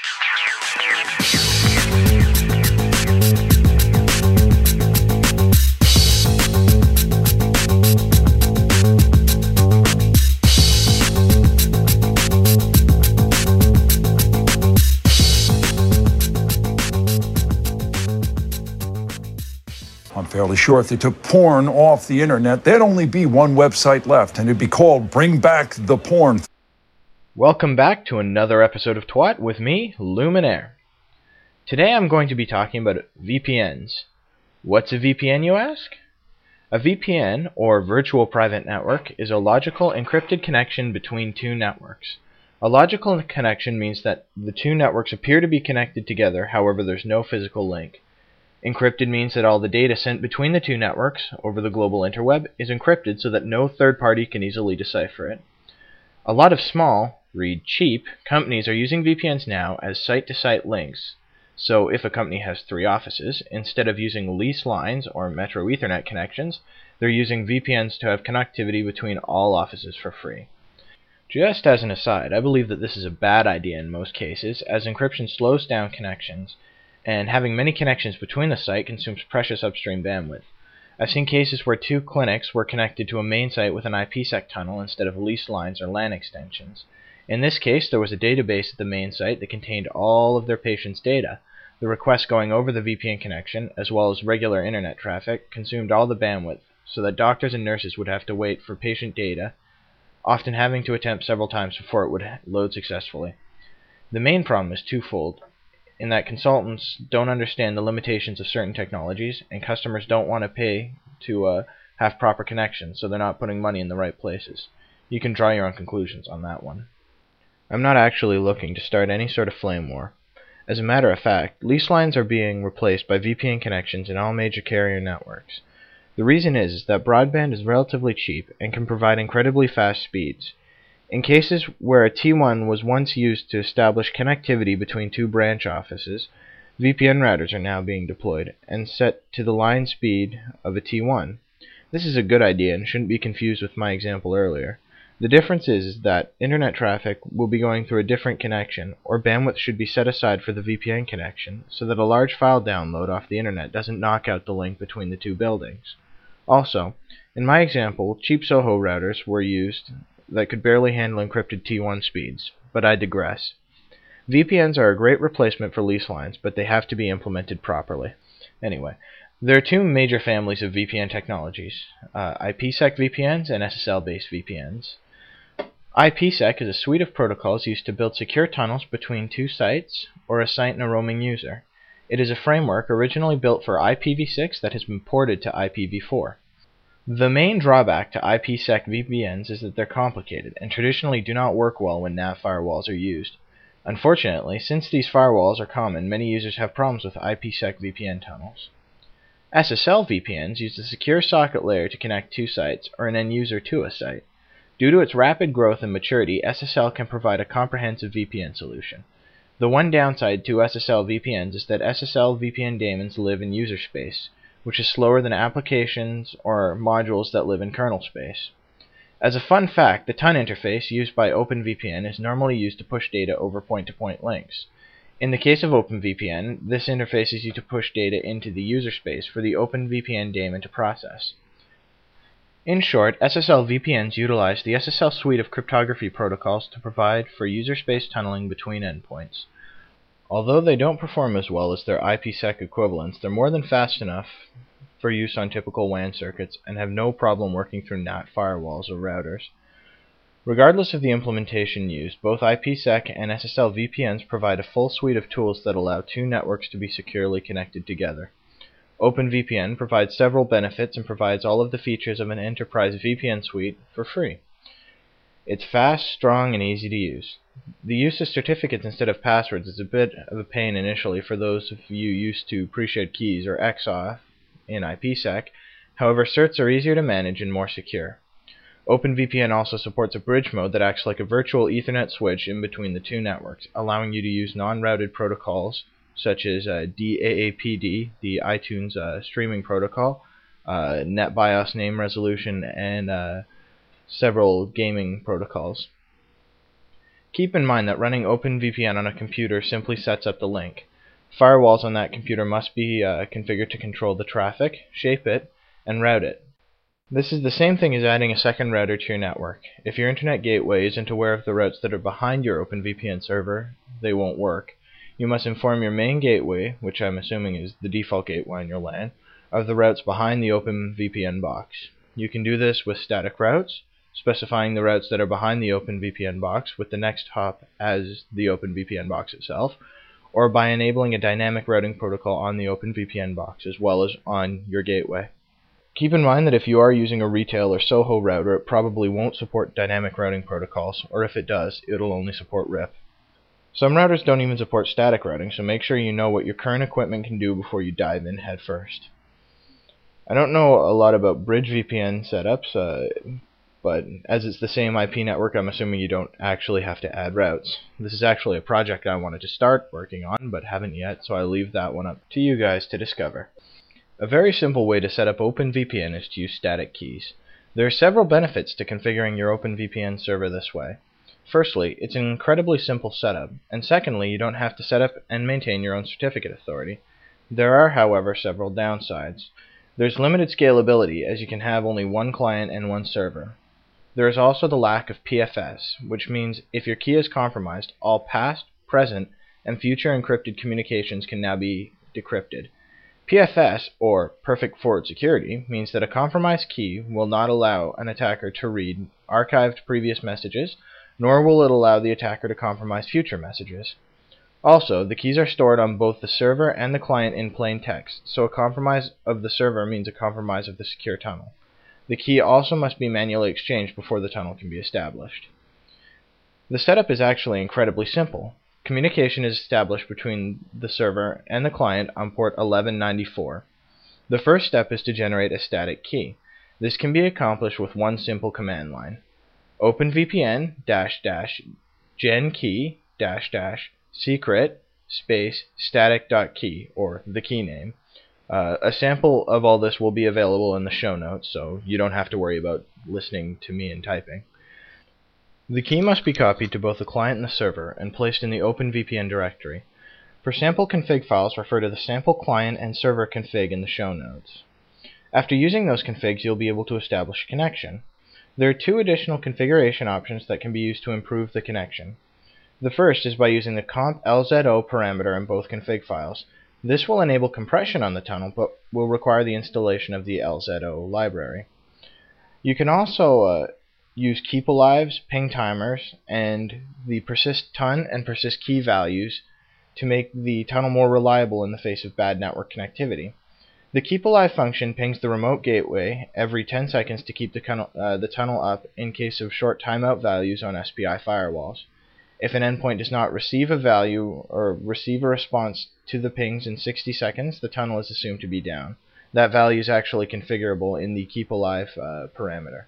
I'm fairly sure if they took porn off the internet, there'd only be one website left, and it'd be called Bring Back the Porn. Welcome back to another episode of Twat with me, Luminaire. Today I'm going to be talking about VPNs. What's a VPN, you ask? A VPN, or Virtual Private Network, is a logical encrypted connection between two networks. A logical connection means that the two networks appear to be connected together, however there's no physical link. Encrypted means that all the data sent between the two networks over the global interweb is encrypted so that no third party can easily decipher it. A lot of small, read cheap, companies are using VPNs now as site-to-site links. So if a company has 3 offices, instead of using lease lines or Metro Ethernet connections, they're using VPNs to have connectivity between all offices for free. Just as an aside, I believe that this is a bad idea in most cases, as encryption slows down connections, and having many connections between the site consumes precious upstream bandwidth. I've seen cases where 2 clinics were connected to a main site with an IPsec tunnel instead of leased lines or LAN extensions. In this case, there was a database at the main site that contained all of their patients' data. The requests going over the VPN connection, as well as regular internet traffic, consumed all the bandwidth, so that doctors and nurses would have to wait for patient data, often having to attempt several times before it would load successfully. The main problem is twofold, in that consultants don't understand the limitations of certain technologies, and customers don't want to pay to have proper connections, so they're not putting money in the right places. You can draw your own conclusions on that one. I'm not actually looking to start any sort of flame war. As a matter of fact, lease lines are being replaced by VPN connections in all major carrier networks. The reason is that broadband is relatively cheap and can provide incredibly fast speeds. In cases where a T1 was once used to establish connectivity between 2 branch offices, VPN routers are now being deployed and set to the line speed of a T1. This is a good idea and shouldn't be confused with my example earlier. The difference is that internet traffic will be going through a different connection, or bandwidth should be set aside for the VPN connection, so that a large file download off the internet doesn't knock out the link between the 2 buildings. Also, in my example, cheap Soho routers were used that could barely handle encrypted T1 speeds, but I digress. VPNs are a great replacement for lease lines, but they have to be implemented properly. Anyway, there are 2 major families of VPN technologies, IPsec VPNs and SSL-based VPNs. IPsec is a suite of protocols used to build secure tunnels between 2 sites or a site and a roaming user. It is a framework originally built for IPv6 that has been ported to IPv4. The main drawback to IPsec VPNs is that they're complicated and traditionally do not work well when NAV firewalls are used. Unfortunately, since these firewalls are common, many users have problems with IPsec VPN tunnels. SSL VPNs use a secure socket layer to connect 2 sites or an end user to a site. Due to its rapid growth and maturity, SSL can provide a comprehensive VPN solution. The one downside to SSL VPNs is that SSL VPN daemons live in user space, which is slower than applications or modules that live in kernel space. As a fun fact, the TUN interface used by OpenVPN is normally used to push data over point-to-point links. In the case of OpenVPN, this interface is used to push data into the user space for the OpenVPN daemon to process. In short, SSL VPNs utilize the SSL suite of cryptography protocols to provide for user space tunneling between endpoints. Although they don't perform as well as their IPsec equivalents, they're more than fast enough for use on typical WAN circuits and have no problem working through NAT firewalls or routers. Regardless of the implementation used, both IPsec and SSL VPNs provide a full suite of tools that allow 2 networks to be securely connected together. OpenVPN provides several benefits and provides all of the features of an enterprise VPN suite for free. It's fast, strong, and easy to use. The use of certificates instead of passwords is a bit of a pain initially for those of you used to pre-shared keys or XOF in IPsec. However, certs are easier to manage and more secure. OpenVPN also supports a bridge mode that acts like a virtual Ethernet switch in between the 2 networks, allowing you to use non-routed protocols such as DAAPD, the iTunes streaming protocol, NetBIOS name resolution, and several gaming protocols. Keep in mind that running OpenVPN on a computer simply sets up the link. Firewalls on that computer must be configured to control the traffic, shape it, and route it. This is the same thing as adding a second router to your network. If your internet gateway isn't aware of the routes that are behind your OpenVPN server, they won't work. You must inform your main gateway, which I'm assuming is the default gateway on your LAN, of the routes behind the OpenVPN box. You can do this with static routes, specifying the routes that are behind the OpenVPN box with the next hop as the OpenVPN box itself, or by enabling a dynamic routing protocol on the OpenVPN box as well as on your gateway. Keep in mind that if you are using a retail or SOHO router, it probably won't support dynamic routing protocols, or if it does, it'll only support RIP. Some routers don't even support static routing, so make sure you know what your current equipment can do before you dive in head first. I don't know a lot about bridge VPN setups, but as it's the same IP network, I'm assuming you don't actually have to add routes. This is actually a project I wanted to start working on, but haven't yet, so I leave that one up to you guys to discover. A very simple way to set up OpenVPN is to use static keys. There are several benefits to configuring your OpenVPN server this way. Firstly, it's an incredibly simple setup, and secondly, you don't have to set up and maintain your own certificate authority. There are, however, several downsides. There's limited scalability, as you can have only one client and one server. There is also the lack of PFS, which means if your key is compromised, all past, present, and future encrypted communications can now be decrypted. PFS, or Perfect Forward Security, means that a compromised key will not allow an attacker to read archived previous messages, nor will it allow the attacker to compromise future messages. Also, the keys are stored on both the server and the client in plain text, so a compromise of the server means a compromise of the secure tunnel. The key also must be manually exchanged before the tunnel can be established. The setup is actually incredibly simple. Communication is established between the server and the client on port 1194. The first step is to generate a static key. This can be accomplished with one simple command line. OpenVPN -gen key -secret static.key, or the key name. A sample of all this will be available in the show notes, so you don't have to worry about listening to me and typing. The key must be copied to both the client and the server and placed in the OpenVPN directory. For sample config files, refer to the sample client and server config in the show notes. After using those configs, you'll be able to establish a connection. There are two additional configuration options that can be used to improve the connection. The first is by using the comp LZO parameter in both config files. This will enable compression on the tunnel, but will require the installation of the LZO library. You can also use keep alives, ping timers, and the persist ton and persist key values to make the tunnel more reliable in the face of bad network connectivity. The keep alive function pings the remote gateway every 10 seconds to keep the tunnel up in case of short timeout values on SPI firewalls. If an endpoint does not receive a value or receive a response to the pings in 60 seconds, the tunnel is assumed to be down. That value is actually configurable in the keep alive parameter.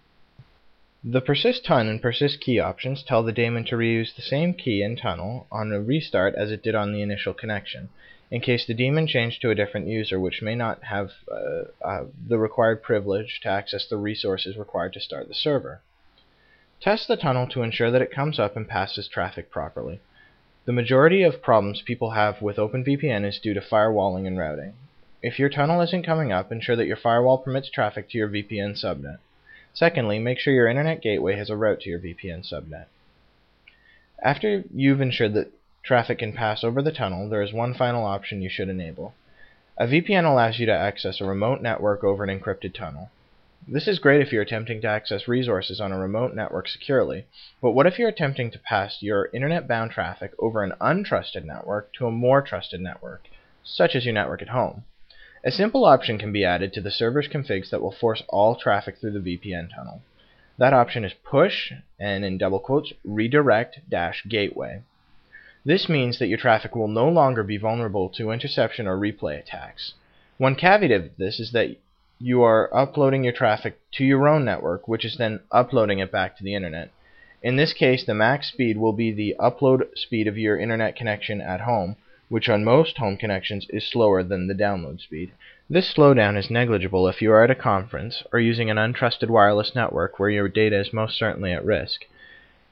The persist ton and persist key options tell the daemon to reuse the same key and tunnel on a restart as it did on the initial connection, in case the daemon changed to a different user which may not have the required privilege to access the resources required to start the server. Test the tunnel to ensure that it comes up and passes traffic properly. The majority of problems people have with OpenVPN is due to firewalling and routing. If your tunnel isn't coming up, ensure that your firewall permits traffic to your VPN subnet. Secondly, make sure your internet gateway has a route to your VPN subnet. After you've ensured that traffic can pass over the tunnel, there is one final option you should enable. A VPN allows you to access a remote network over an encrypted tunnel. This is great if you're attempting to access resources on a remote network securely, but what if you're attempting to pass your internet-bound traffic over an untrusted network to a more trusted network, such as your network at home? A simple option can be added to the server's configs that will force all traffic through the VPN tunnel. That option is push, and in double quotes, redirect-gateway. This means that your traffic will no longer be vulnerable to interception or replay attacks. One caveat of this is that you are uploading your traffic to your own network, which is then uploading it back to the internet. In this case, the max speed will be the upload speed of your internet connection at home, which on most home connections is slower than the download speed. This slowdown is negligible if you are at a conference or using an untrusted wireless network where your data is most certainly at risk.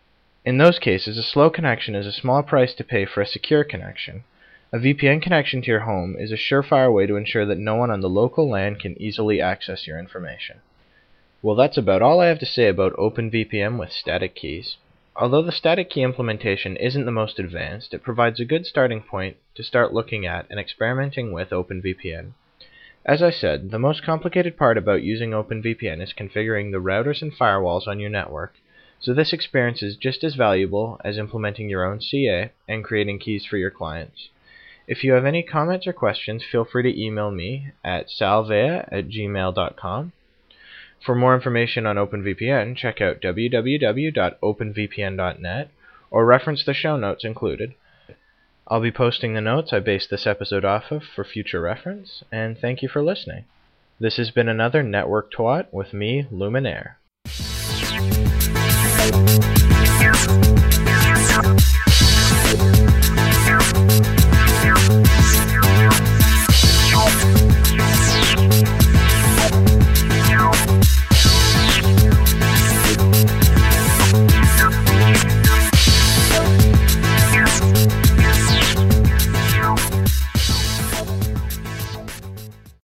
In those cases, a slow connection is a small price to pay for a secure connection. A VPN connection to your home is a surefire way to ensure that no one on the local LAN can easily access your information. Well, that's about all I have to say about OpenVPN with static keys. Although the static key implementation isn't the most advanced, it provides a good starting point to start looking at and experimenting with OpenVPN. As I said, the most complicated part about using OpenVPN is configuring the routers and firewalls on your network, so this experience is just as valuable as implementing your own CA and creating keys for your clients. If you have any comments or questions, feel free to email me at salvea@gmail.com. For more information on OpenVPN, check out www.openvpn.net or reference the show notes included. I'll be posting the notes I based this episode off of for future reference, and thank you for listening. This has been another Network Twat with me, Luminaire.